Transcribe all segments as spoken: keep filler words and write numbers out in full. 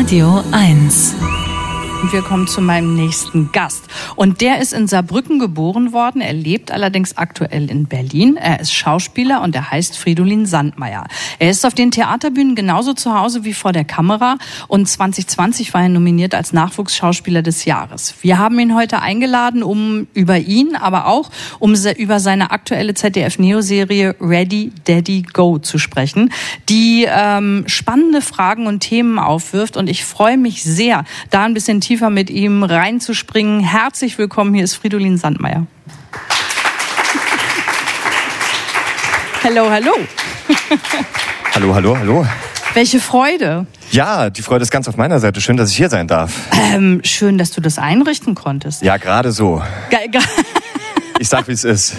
Radio eins. Wir kommen zu meinem nächsten Gast. Und der ist in Saarbrücken geboren worden. Er lebt allerdings aktuell in Berlin. Er ist Schauspieler und er heißt Fridolin Sandmeier. Er ist auf den Theaterbühnen genauso zu Hause wie vor der Kamera. Und zwanzig zwanzig war er nominiert als Nachwuchsschauspieler des Jahres. Wir haben ihn heute eingeladen, um über ihn, aber auch um über seine aktuelle Z D F-Neo-Serie Ready, Daddy, Go zu sprechen, die ähm, spannende Fragen und Themen aufwirft. Und ich freue mich sehr, da ein bisschen tiefer mit ihm reinzuspringen. Herzlich willkommen, hier ist Fridolin Sandmeier. Hallo, hallo. Hallo, hallo, hallo. Welche Freude. Ja, die Freude ist ganz auf meiner Seite. Schön, dass ich hier sein darf. Ähm, schön, dass du das einrichten konntest. Ja, gerade so. Ge- ge- Ich sag, wie es ist.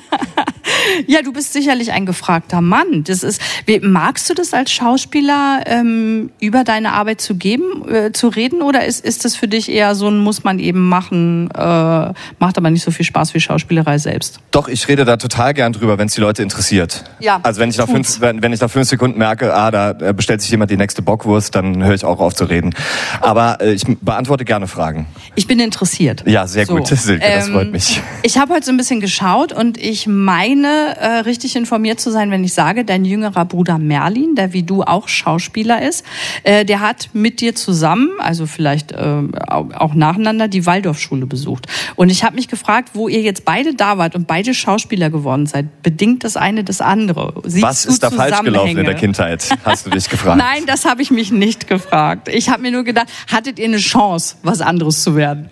Ja, du bist sicherlich ein gefragter Mann. Das ist, wie, magst du das als Schauspieler, ähm, über deine Arbeit zu geben, äh, zu reden? Oder ist, ist das für dich eher so ein muss man eben machen, äh, macht aber nicht so viel Spaß wie Schauspielerei selbst? Doch, ich rede da total gern drüber, wenn es die Leute interessiert. Ja, also wenn ich, nach fünf, wenn, wenn ich nach fünf Sekunden merke, ah, da bestellt sich jemand die nächste Bockwurst, dann höre ich auch auf zu reden. Aber äh, ich beantworte gerne Fragen. Ich bin interessiert. Ja, sehr so. gut, Silke, das ähm, freut mich. Ich habe heute so ein bisschen geschaut und ich meine, äh, richtig informiert zu sein, wenn ich sage, dein jüngerer Bruder Merlin, der wie du auch Schauspieler ist, äh, der hat mit dir zusammen, also vielleicht äh, auch nacheinander, die Waldorfschule besucht. Und ich habe mich gefragt, wo ihr jetzt beide da wart und beide Schauspieler geworden seid, bedingt das eine das andere? Siehst Was ist da falsch gelaufen in der Kindheit, hast du dich gefragt? Nein, das habe ich mich nicht gefragt. Ich habe mir nur gedacht, hattet ihr eine Chance, was anderes zu werden?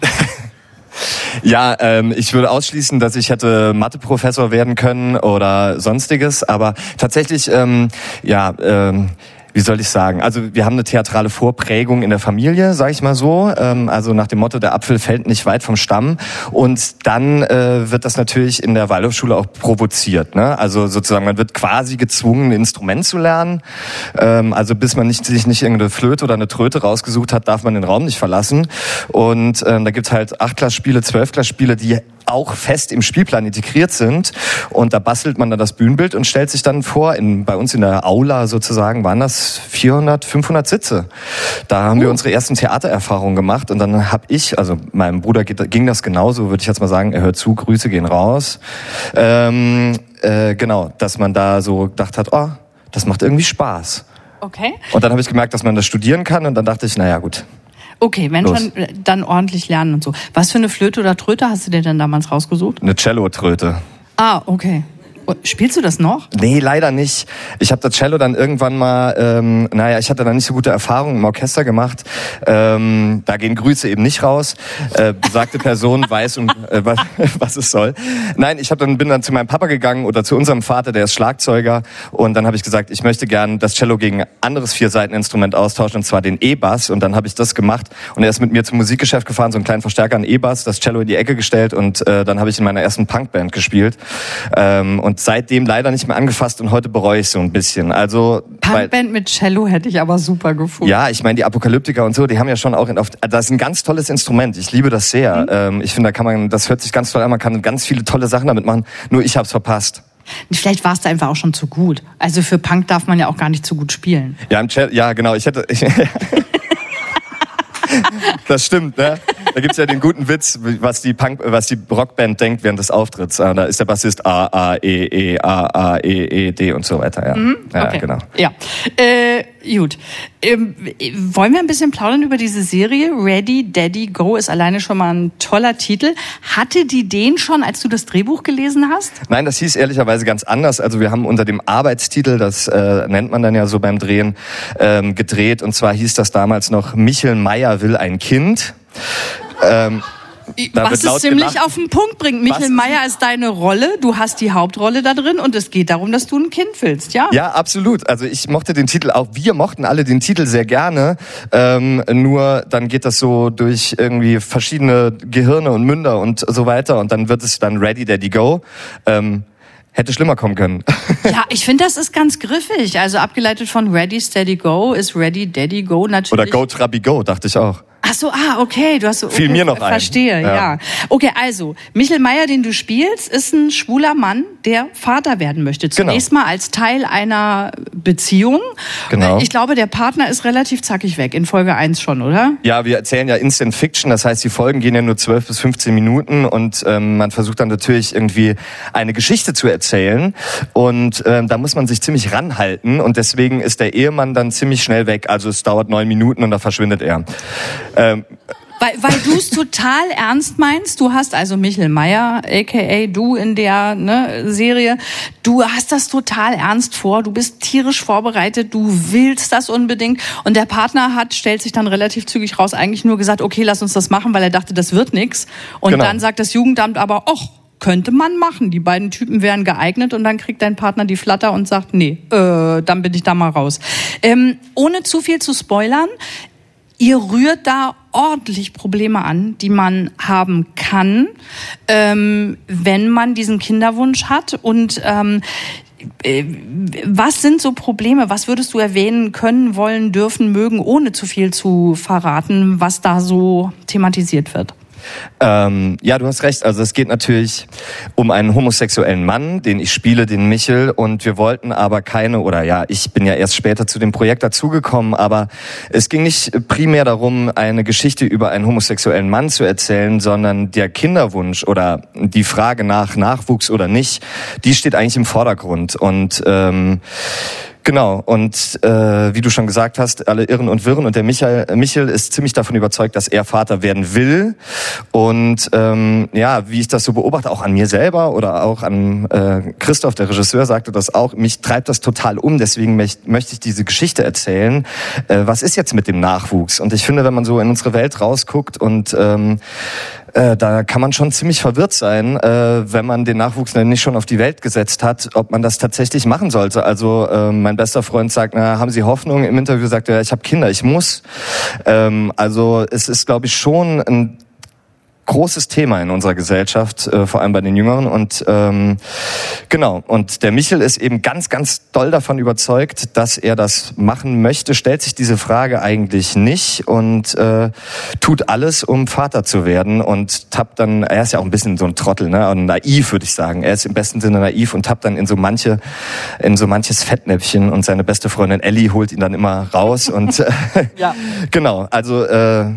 Ja, ähm, ich würde ausschließen, dass ich hätte Mathe-Professor werden können oder sonstiges, aber tatsächlich, ähm, ja, ähm, wie soll ich sagen? Also wir haben eine theatrale Vorprägung in der Familie, sage ich mal so. Ähm, also nach dem Motto, der Apfel fällt nicht weit vom Stamm. Und dann äh, wird das natürlich in der Waldorfschule auch provoziert. Ne? Also sozusagen, man wird quasi gezwungen, ein Instrument zu lernen. Ähm, also bis man nicht, sich nicht irgendeine Flöte oder eine Tröte rausgesucht hat, darf man den Raum nicht verlassen. Und ähm, da gibt's halt Achtklassspiele, Zwölfklassspiele, die auch fest im Spielplan integriert sind. Und da bastelt man dann das Bühnenbild und stellt sich dann vor, in, bei uns in der Aula sozusagen waren das vierhundert, fünfhundert Sitze. Da haben uh. wir unsere ersten Theatererfahrungen gemacht und dann habe ich, also meinem Bruder ging das genauso, würde ich jetzt mal sagen, er hört zu, Grüße gehen raus. Ähm, äh, genau, dass man da so gedacht hat, oh, das macht irgendwie Spaß. Okay. Und dann habe ich gemerkt, dass man das studieren kann und dann dachte ich, naja gut. Okay, wenn Los. schon, dann ordentlich lernen und so. Was für eine Flöte oder Tröte hast du dir denn damals rausgesucht? Eine Cello-Tröte. Ah, okay. Spielst du das noch? Nee, leider nicht. Ich habe das Cello dann irgendwann mal, ähm, naja, ich hatte da nicht so gute Erfahrungen im Orchester gemacht. Ähm, da gehen Grüße eben nicht raus. Äh, besagte Person weiß, um, äh, was, was es soll. Nein, ich hab dann, bin dann zu meinem Papa gegangen oder zu unserem Vater, der ist Schlagzeuger. Und dann habe ich gesagt, ich möchte gern das Cello gegen ein anderes Vierseiteninstrument austauschen, und zwar den E-Bass. Und dann habe ich das gemacht. Und er ist mit mir zum Musikgeschäft gefahren, so einen kleinen Verstärker, einen E-Bass, das Cello in die Ecke gestellt. Und äh, dann habe ich in meiner ersten Punkband gespielt. Ähm, und seitdem leider nicht mehr angefasst und heute bereue ich so ein bisschen. Also Punkband mit Cello hätte ich aber super gefunden. Ja, ich meine, die Apokalyptiker und so, die haben ja schon auch, auf, das ist ein ganz tolles Instrument. Ich liebe das sehr. Mhm. Ähm, ich finde, da kann man, das hört sich ganz toll an, man kann ganz viele tolle Sachen damit machen. Nur ich hab's verpasst. Vielleicht warst du einfach auch schon zu gut. Also für Punk darf man ja auch gar nicht zu gut spielen. Ja, im Chat, ja genau. Ich hätte... Ich, das stimmt, ne? Da gibt's ja den guten Witz, was die Punk, was die Rockband denkt während des Auftritts. Da ist der Bassist A, A, E, E, A, A, E, E, D und so weiter. Ja, mhm, ja okay. genau. Ja, äh, gut. Ähm, wollen wir ein bisschen plaudern über diese Serie? Ready, Daddy, Go ist alleine schon mal ein toller Titel. Hatte die den schon, als du das Drehbuch gelesen hast? Nein, das hieß ehrlicherweise ganz anders. Also wir haben unter dem Arbeitstitel, das äh, nennt man dann ja so beim Drehen, ähm, gedreht. Und zwar hieß das damals noch Michel Meier will ein Kind. Ähm, Was es ziemlich gelacht. Auf den Punkt bringt. Michel Meier ist deine Rolle, du hast die Hauptrolle da drin und es geht darum, dass du ein Kind willst, ja? Ja, absolut. Also ich mochte den Titel auch, wir mochten alle den Titel sehr gerne, ähm, nur dann geht das so durch irgendwie verschiedene Gehirne und Münder und so weiter und dann wird es dann Ready, Daddy, Go. Ähm, Hätte schlimmer kommen können. Ja, ich finde, das ist ganz griffig. Also abgeleitet von Ready, Steady, Go ist Ready, Daddy, Go natürlich. Oder Go, Trabi, Go, dachte ich auch. Ach so, ah, okay, du hast so... Fiel okay, mir noch ein. Verstehe, ja. ja. Okay, also, Michel Meyer, den du spielst, ist ein schwuler Mann, der Vater werden möchte. Zunächst genau. mal als Teil einer Beziehung. Genau. Ich glaube, der Partner ist relativ zackig weg, in Folge eins schon, oder? Ja, wir erzählen ja Instant Fiction, das heißt, die Folgen gehen ja nur zwölf bis fünfzehn Minuten und ähm, man versucht dann natürlich irgendwie eine Geschichte zu erzählen und ähm, da muss man sich ziemlich ranhalten und deswegen ist der Ehemann dann ziemlich schnell weg. Also es dauert neun Minuten und da verschwindet er. Ähm, Weil, weil du es total ernst meinst. Du hast also Michel Meyer, aka du in der ne, Serie, du hast das total ernst vor, du bist tierisch vorbereitet, du willst das unbedingt. Und der Partner hat, stellt sich dann relativ zügig raus, eigentlich nur gesagt, okay, lass uns das machen, weil er dachte, das wird nix. Und genau. dann sagt das Jugendamt aber, ach, könnte man machen. Die beiden Typen wären geeignet und dann kriegt dein Partner die Flatter und sagt, nee, äh, dann bin ich da mal raus. Ähm, ohne zu viel zu spoilern, ihr rührt da ordentlich Probleme an, die man haben kann, ähm, wenn man diesen Kinderwunsch hat. Und ähm, äh, was sind so Probleme? Was würdest du erwähnen können, wollen, dürfen, mögen, ohne zu viel zu verraten, was da so thematisiert wird? Ähm, ja, du hast recht. Also es geht natürlich um einen homosexuellen Mann, den ich spiele, den Michel. Und wir wollten aber keine, oder ja, ich bin ja erst später zu dem Projekt dazugekommen, aber es ging nicht primär darum, eine Geschichte über einen homosexuellen Mann zu erzählen, sondern der Kinderwunsch oder die Frage nach Nachwuchs oder nicht, die steht eigentlich im Vordergrund. Und ähm, Genau, und äh, wie du schon gesagt hast, alle irren und wirren und der Michael, Michel ist ziemlich davon überzeugt, dass er Vater werden will und ähm, ja, wie ich das so beobachte, auch an mir selber oder auch an äh, Christoph, der Regisseur, sagte das auch, mich treibt das total um, deswegen möcht, möchte ich diese Geschichte erzählen. Äh, was ist jetzt mit dem Nachwuchs? Und ich finde, wenn man so in unsere Welt rausguckt und ähm, äh, da kann man schon ziemlich verwirrt sein, äh, wenn man den Nachwuchs nicht schon auf die Welt gesetzt hat, ob man das tatsächlich machen sollte. Also äh, mein bester Freund sagt, na, haben Sie Hoffnung? Im Interview sagt er, ich habe Kinder, ich muss. Ähm, also es ist, glaube ich, schon ein großes Thema in unserer Gesellschaft, äh, vor allem bei den Jüngeren. Und ähm, genau, und der Michel ist eben ganz, ganz doll davon überzeugt, dass er das machen möchte, stellt sich diese Frage eigentlich nicht und äh, tut alles, um Vater zu werden und tappt dann, er ist ja auch ein bisschen so ein Trottel, ne, und naiv, würde ich sagen. Er ist im besten Sinne naiv und tappt dann in so manche, in so manches Fettnäpfchen und seine beste Freundin Ellie holt ihn dann immer raus und äh, ja. Genau, also äh,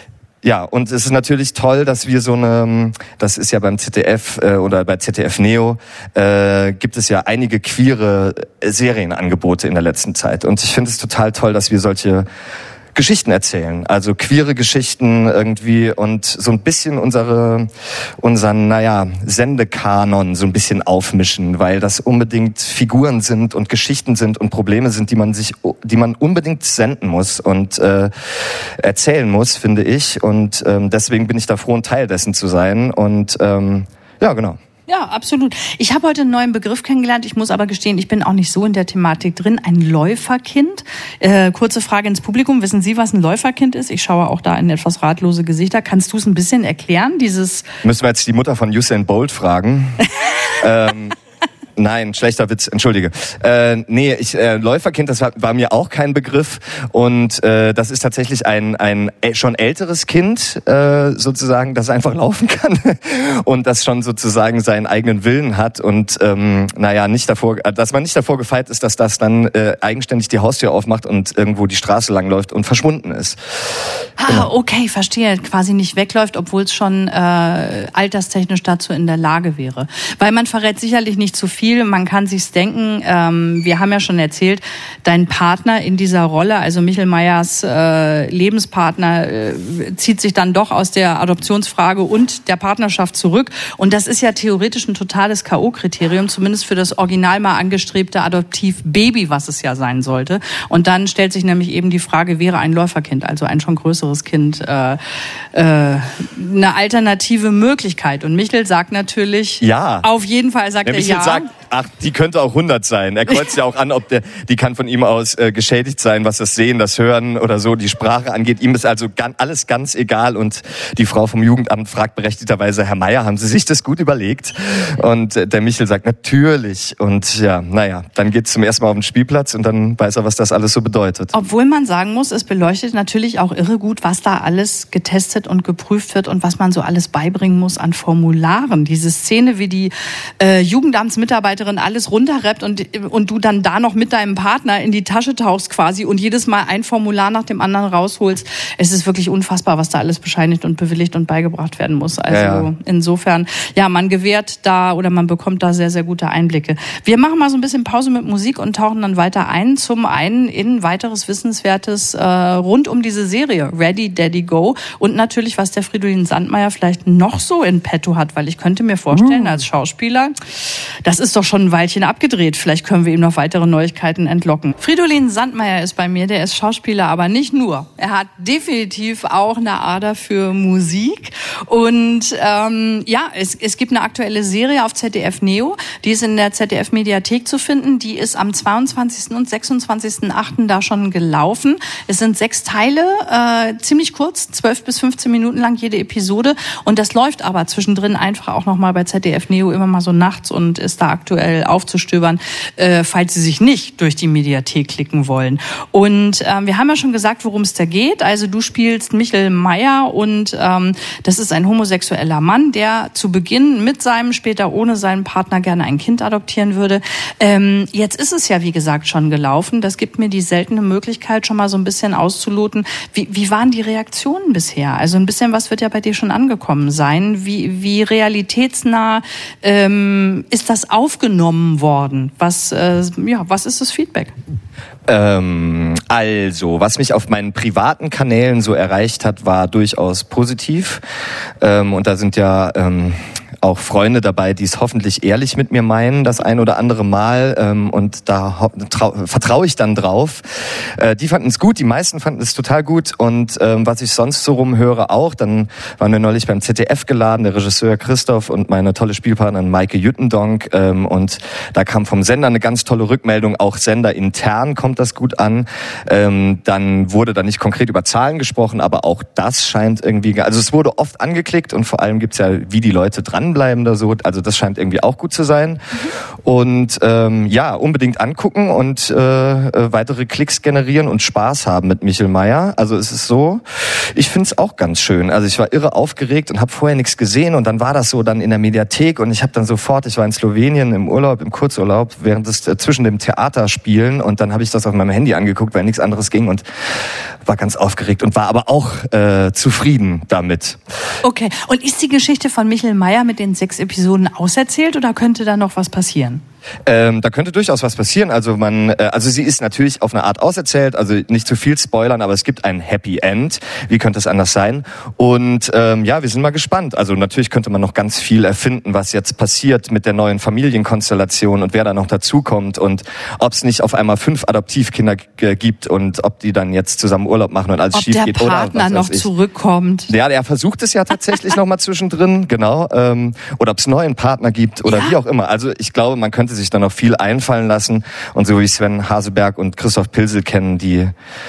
ja, und es ist natürlich toll, dass wir so eine, das ist ja beim Z D F äh, oder bei Z D F Neo, äh, gibt es ja einige queere Serienangebote in der letzten Zeit. Und ich finde es total toll, dass wir solche Geschichten erzählen, also queere Geschichten irgendwie und so ein bisschen unsere, unseren, naja, Sendekanon so ein bisschen aufmischen, weil das unbedingt Figuren sind und Geschichten sind und Probleme sind, die man sich, die man unbedingt senden muss und äh, erzählen muss, finde ich. Und ähm, deswegen bin ich da froh, ein Teil dessen zu sein. Und ähm, ja, genau. Ja, absolut. Ich habe heute einen neuen Begriff kennengelernt. Ich muss aber gestehen, ich bin auch nicht so in der Thematik drin. Ein Läuferkind. Äh, kurze Frage ins Publikum. Wissen Sie, was ein Läuferkind ist? Ich schaue auch da in etwas ratlose Gesichter. Kannst du es ein bisschen erklären? Dieses Müssen wir jetzt die Mutter von Usain Bolt fragen. ähm, Nein, schlechter Witz, entschuldige. Äh, nee, ich, äh, Läuferkind, das war, war mir auch kein Begriff. Und äh, das ist tatsächlich ein, ein schon älteres Kind, äh, sozusagen, das einfach laufen kann und das schon sozusagen seinen eigenen Willen hat. Und ähm, naja, nicht davor, dass man nicht davor gefeit ist, dass das dann äh, eigenständig die Haustür aufmacht und irgendwo die Straße langläuft und verschwunden ist. Ah, genau. Okay, verstehe. Quasi nicht wegläuft, obwohl es schon äh, alterstechnisch dazu in der Lage wäre. Weil man verrät sicherlich nicht zu viel. Man kann sich's denken. Ähm, wir haben ja schon erzählt, dein Partner in dieser Rolle, also Michel Meyers äh, Lebenspartner, äh, zieht sich dann doch aus der Adoptionsfrage und der Partnerschaft zurück. Und das ist ja theoretisch ein totales K O-Kriterium, zumindest für das original mal angestrebte Adoptivbaby, was es ja sein sollte. Und dann stellt sich nämlich eben die Frage, wäre ein Läuferkind, also ein schon größeres Kind, äh, äh, eine alternative Möglichkeit? Und Michel sagt natürlich, ja. Auf jeden Fall sagt der er Michel ja. Sagt, Ach, die könnte auch hundert sein. Er kreuzt ja auch an, ob der, die kann von ihm aus äh, geschädigt sein, was das Sehen, das Hören oder so, die Sprache angeht. Ihm ist also gan- alles ganz egal und die Frau vom Jugendamt fragt berechtigterweise, Herr Meier, haben Sie sich das gut überlegt? Und äh, der Michel sagt, natürlich. Und ja, naja, dann geht's zum ersten Mal auf den Spielplatz und dann weiß er, was das alles so bedeutet. Obwohl man sagen muss, es beleuchtet natürlich auch irre gut, was da alles getestet und geprüft wird und was man so alles beibringen muss an Formularen. Diese Szene, wie die äh, Jugendamtsmitarbeiterin alles runterrappt und, und du dann da noch mit deinem Partner in die Tasche tauchst quasi und jedes Mal ein Formular nach dem anderen rausholst. Es ist wirklich unfassbar, was da alles bescheinigt und bewilligt und beigebracht werden muss. Also ja, ja. Insofern, ja, man gewährt da oder man bekommt da sehr, sehr gute Einblicke. Wir machen mal so ein bisschen Pause mit Musik und tauchen dann weiter ein. Zum einen in weiteres Wissenswertes äh, rund um diese Serie Ready, Daddy, Go und natürlich, was der Fridolin Sandmeier vielleicht noch so in petto hat, weil ich könnte mir vorstellen, als Schauspieler, das ist doch schon ein Weilchen abgedreht. Vielleicht können wir ihm noch weitere Neuigkeiten entlocken. Fridolin Sandmeier ist bei mir, der ist Schauspieler, aber nicht nur. Er hat definitiv auch eine Ader für Musik und ähm, ja, es, es gibt eine aktuelle Serie auf Z D F Neo, die ist in der Z D F Mediathek zu finden, die ist am zweiundzwanzigsten und sechsundzwanzigsten achten da schon gelaufen. Es sind sechs Teile, äh, ziemlich kurz, zwölf bis fünfzehn Minuten lang jede Episode und das läuft aber zwischendrin einfach auch nochmal bei Z D F Neo immer mal so nachts und ist da aktuell aufzustöbern, äh, falls Sie sich nicht durch die Mediathek klicken wollen. Und ähm, wir haben ja schon gesagt, worum es da geht. Also du spielst Michel Meier und ähm, das ist ein homosexueller Mann, der zu Beginn mit seinem, später ohne seinen Partner gerne ein Kind adoptieren würde. Ähm, jetzt ist es ja, wie gesagt, schon gelaufen. Das gibt mir die seltene Möglichkeit, schon mal so ein bisschen auszuloten. Wie, wie waren die Reaktionen bisher? Also ein bisschen was wird ja bei dir schon angekommen sein. Wie, wie realitätsnah ähm, ist das aufgenommen worden? Was, äh, ja, was ist das Feedback? Ähm, also, was mich auf meinen privaten Kanälen so erreicht hat, war durchaus positiv. Ähm, und da sind ja ähm, auch Freunde dabei, die es hoffentlich ehrlich mit mir meinen, das ein oder andere Mal. Ähm, und da trau- vertraue ich dann drauf. Äh, die fanden es gut, die meisten fanden es total gut. Und ähm, was ich sonst so rumhöre auch, dann waren wir neulich beim Z D F geladen, der Regisseur Christoph und meine tolle Spielpartnerin Maike Jüttendonk. Ähm, und da kam vom Sender eine ganz tolle Rückmeldung, auch senderintern kommt das gut an. Ähm, dann wurde da nicht konkret über Zahlen gesprochen, aber auch das scheint irgendwie, also es wurde oft angeklickt und vor allem gibt's ja, wie die Leute dranbleiben da so, also das scheint irgendwie auch gut zu sein. Mhm. Und ähm, ja, unbedingt angucken und äh, weitere Klicks generieren und Spaß haben mit Michel Meier. Also es ist so, ich find's auch ganz schön. Also ich war irre aufgeregt und habe vorher nichts gesehen und dann war das so dann in der Mediathek und ich habe dann sofort, ich war in Slowenien im Urlaub, im Kurzurlaub, während des äh, zwischen dem Theaterspielen und dann habe ich das auf meinem Handy angeguckt, weil nichts anderes ging und war ganz aufgeregt und war aber auch äh, zufrieden damit. Okay, und ist die Geschichte von Michel Meier mit den sechs Episoden auserzählt oder könnte da noch was passieren? Ähm, da könnte durchaus was passieren. Also man, äh, also sie ist natürlich auf eine Art auserzählt, also nicht zu viel spoilern, aber es gibt ein Happy End. Wie könnte es anders sein? Und ähm, ja, wir sind mal gespannt. Also natürlich könnte man noch ganz viel erfinden, was jetzt passiert mit der neuen Familienkonstellation und wer da noch dazukommt und ob es nicht auf einmal fünf Adoptivkinder g- gibt und ob die dann jetzt zusammen Urlaub machen und alles ob schief geht oder Ob der Partner noch ich. zurückkommt. Ja, er versucht es ja tatsächlich noch mal zwischendrin, genau. Ähm, oder ob es einen neuen Partner gibt oder ja. Wie auch immer. Also ich glaube, man könnte sich da noch viel einfallen lassen. Und so wie Sven Haseberg und Christoph Pilsel kennen, die,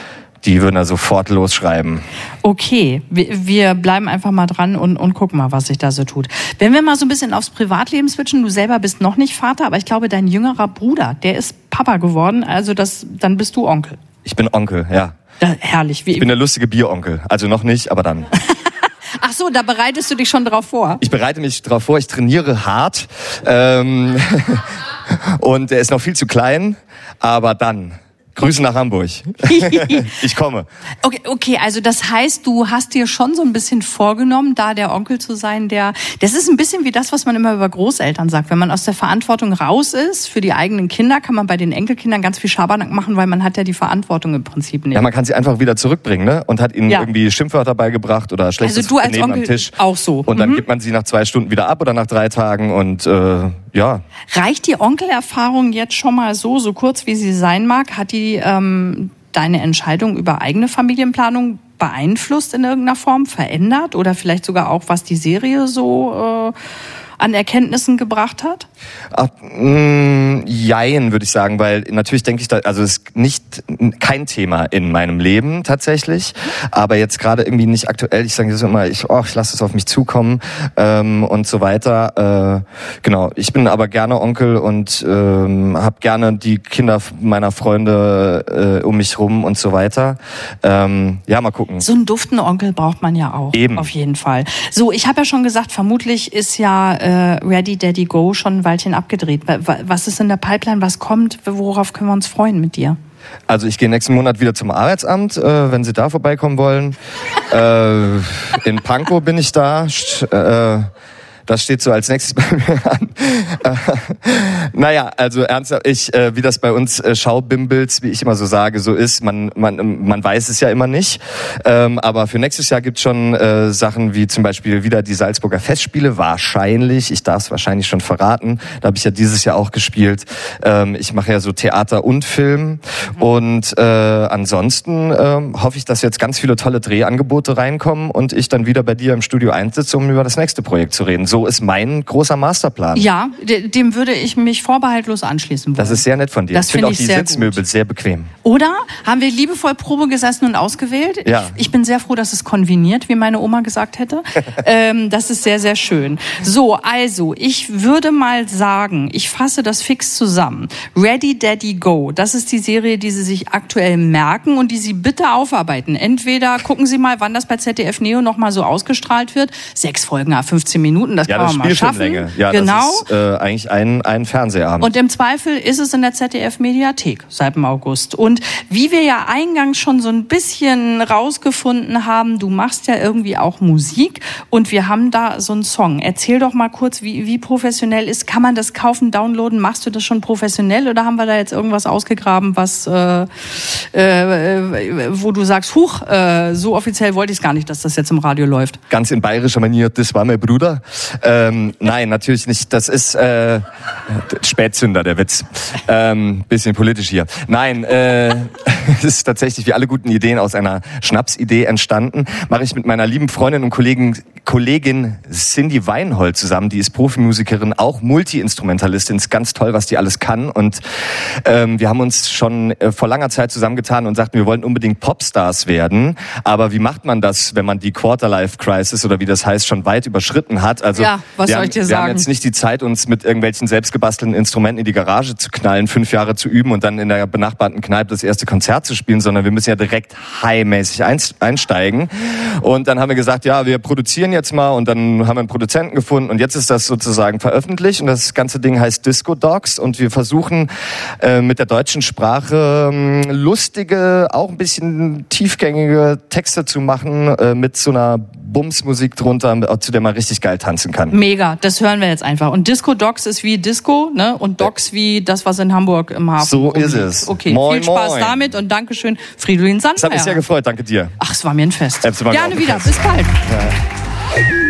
die würden da sofort losschreiben. Okay, wir, wir bleiben einfach mal dran und, und gucken mal, was sich da so tut. Wenn wir mal so ein bisschen aufs Privatleben switchen, du selber bist noch nicht Vater, aber ich glaube, dein jüngerer Bruder, der ist Papa geworden, also das, dann bist du Onkel. Ich bin Onkel, ja. Da, herrlich. Wie, ich bin der lustige Bieronkel. Also noch nicht, aber dann. Ach so, da bereitest du dich schon drauf vor? Ich bereite mich drauf vor, ich trainiere hart. Ähm, und er ist noch viel zu klein, aber dann. Grüße nach Hamburg. Ich komme. Okay, okay, also das heißt, du hast dir schon so ein bisschen vorgenommen, da der Onkel zu sein, der, das ist ein bisschen wie das, was man immer über Großeltern sagt. Wenn man aus der Verantwortung raus ist für die eigenen Kinder, kann man bei den Enkelkindern ganz viel Schabernack machen, weil man hat ja die Verantwortung im Prinzip nicht. Ja, man kann sie einfach wieder zurückbringen, ne? Und hat ihnen ja. irgendwie Schimpfwörter beigebracht oder schlechtes also du als Benehmen Onkel am Tisch. Auch so. Und dann mhm. gibt man sie nach zwei Stunden wieder ab oder nach drei Tagen und äh, ja. Reicht die Onkelerfahrung jetzt schon mal so, so kurz wie sie sein mag? Hat die ähm, deine Entscheidung über eigene Familienplanung beeinflusst in irgendeiner Form, verändert oder vielleicht sogar auch, was die Serie so äh, an Erkenntnissen gebracht hat? Ach, mh, jein, würde ich sagen, weil natürlich denke ich, da, also es ist nicht kein Thema in meinem Leben tatsächlich, aber jetzt gerade irgendwie nicht aktuell. Ich sage so immer, ich, oh, ich lasse es auf mich zukommen ähm, und so weiter. Äh, genau, ich bin aber gerne Onkel und ähm, habe gerne die Kinder meiner Freunde äh, um mich rum und so weiter. Ähm, ja, mal gucken. So einen duftenden Onkel braucht man ja auch. Eben. Auf jeden Fall. So, ich habe ja schon gesagt, vermutlich ist ja äh, Ready, Daddy, Go schon ein Weilchen abgedreht. Was ist in der Pipeline? Was kommt? Worauf können wir uns freuen mit dir? Also ich gehe nächsten Monat wieder zum Arbeitsamt, äh, wenn Sie da vorbeikommen wollen. äh, in Pankow bin ich da. Äh, Das steht so als nächstes bei mir an. Äh, naja, also ernsthaft, ich, äh, wie das bei uns äh, Schaubimbels, wie ich immer so sage, so ist, man man man weiß es ja immer nicht. Ähm, aber für nächstes Jahr gibt's schon äh, Sachen wie zum Beispiel wieder die Salzburger Festspiele, wahrscheinlich, ich darf es wahrscheinlich schon verraten, da habe ich ja dieses Jahr auch gespielt. Ähm, ich mache ja so Theater und Film und äh, ansonsten äh, hoffe ich, dass jetzt ganz viele tolle Drehangebote reinkommen und ich dann wieder bei dir im Studio einsitze, um über das nächste Projekt zu reden. So ist mein großer Masterplan. Ja, dem würde ich mich vorbehaltlos anschließen wollen. Das ist sehr nett von dir. Das ich finde auch ich die sehr Sitzmöbel gut. sehr bequem. Oder? Haben wir liebevoll Probe gesessen und ausgewählt? Ja. Ich, ich bin sehr froh, dass es konveniert, wie meine Oma gesagt hätte. ähm, das ist sehr, sehr schön. So, also, ich würde mal sagen, ich fasse das fix zusammen. Ready, Daddy, Go. Das ist die Serie, die Sie sich aktuell merken und die Sie bitte aufarbeiten. Entweder gucken Sie mal, wann das bei Z D F Neo nochmal so ausgestrahlt wird. Sechs Folgen, fünfzehn Minuten, das Ja, kann das man mal schaffen. Spielfilmlänge. Ja, genau. das ist äh, eigentlich ein, ein Fernsehabend. Und im Zweifel ist es in der Z D F-Mediathek seit dem August. Und wie wir ja eingangs schon so ein bisschen rausgefunden haben, du machst ja irgendwie auch Musik und wir haben da so einen Song. Erzähl doch mal kurz, wie, wie professionell ist, kann man das kaufen, downloaden? Machst du das schon professionell oder haben wir da jetzt irgendwas ausgegraben, was äh, äh, wo du sagst, huch, äh, so offiziell wollte ich es gar nicht, dass das jetzt im Radio läuft? Ganz in bayerischer Manier, das war mein Bruder. Ähm, nein, natürlich nicht. Das ist äh, Spätzünder, der Witz. Ähm, bisschen politisch hier. Nein, äh, es ist tatsächlich wie alle guten Ideen aus einer Schnapsidee entstanden. Mache ich mit meiner lieben Freundin und Kollegin, Kollegin Cindy Weinhold zusammen. Die ist Profimusikerin, auch Multi-Instrumentalistin. Ist ganz toll, was die alles kann. Und ähm, wir haben uns schon äh, vor langer Zeit zusammengetan und sagten, wir wollen unbedingt Popstars werden. Aber wie macht man das, wenn man die Quarterlife-Crisis oder wie das heißt, schon weit überschritten hat? Also ja, was wir soll haben, ich dir wir sagen? haben jetzt nicht die Zeit, uns mit irgendwelchen selbstgebastelten Instrumenten in die Garage zu knallen, fünf Jahre zu üben und dann in der benachbarten Kneipe das erste Konzert zu spielen, sondern wir müssen ja direkt high-mäßig einsteigen. Und dann haben wir gesagt, ja, wir produzieren jetzt mal und dann haben wir einen Produzenten gefunden und jetzt ist das sozusagen veröffentlicht und das ganze Ding heißt Disco Dogs und wir versuchen äh, mit der deutschen Sprache ähm, lustige, auch ein bisschen tiefgängige Texte zu machen äh, mit so einer Bumsmusik drunter, zu der man richtig geil tanzen kann. Mega, das hören wir jetzt einfach. Und Disco Dogs ist wie Disco, ne? Und Dogs wie das, was in Hamburg im Hafen So rumliegt. ist es. Okay, Moin, viel Spaß moin. damit und Dankeschön, Fridolin Sandmeier. Das hat mich sehr gefreut, danke dir. Ach, es war mir ein Fest. Es war mir auch Gerne ein wieder, Fest. bis bald. Ja.